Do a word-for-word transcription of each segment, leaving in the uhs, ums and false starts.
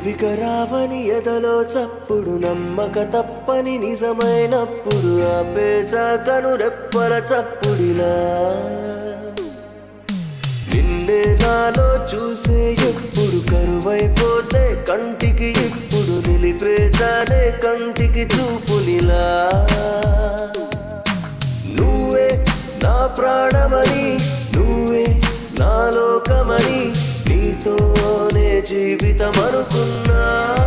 వికరావని ఎదలో చప్పుడు నమ్మక తప్పని నిజమైనప్పుడు ఆపేసా కనురెప్పల చప్పుడిలా నిన్నే నాలో చూసే ఎప్పుడు కరువైపోతే కంటికి ఇప్పుడు నిలిపేసానే కంటికి చూపునిలా నువ్వే నా ప్రాణమని నువ్వే నా లోకమని నీతోనే జీవితం అనుకున్నా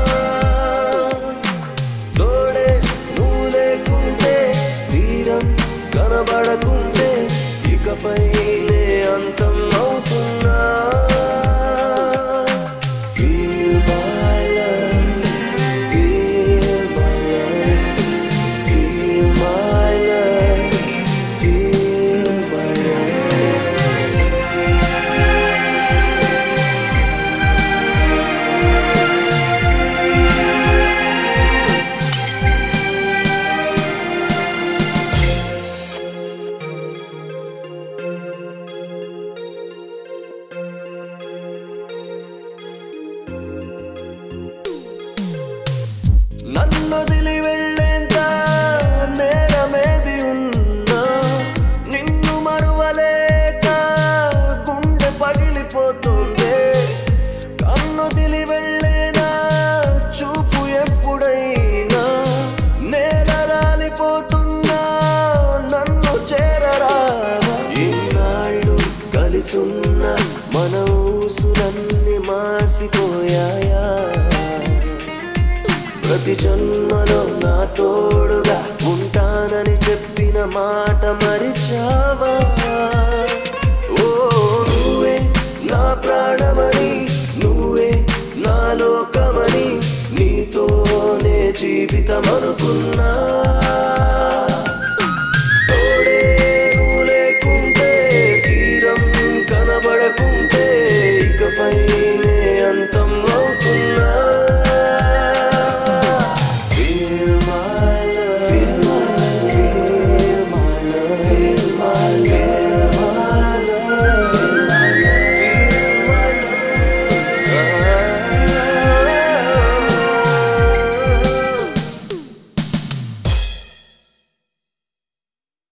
తోడే నువ్వు లేకుంటే తీరం కనబడకుంటే ఇకపైనే అంతం అవుతున్నా Feel my love, feel my love, feel my love, feel my love. నన్నొదిలి వెళ్ళేంత నేరమేది ఉన్నా నిన్ను మరువలేక గుండె పగిలిపోతుందే కన్నొదిలి వెళ్ళేనా చూపు ఎప్పుడైనా నేల రాలిపోతున్నా నన్ను చేరరావా ఇన్నాళ్ళు కలిసున్న మన ఊసులన్నీ మాసిపోయాయా ప్రతి జన్మలో నా తోడుగా ఉంటానని చెప్పిన మాట మరిచావా ఓ నువ్వే నా ప్రాణమని నువ్వే నా లోకమని నీతోనే జీవితం అనుకున్నా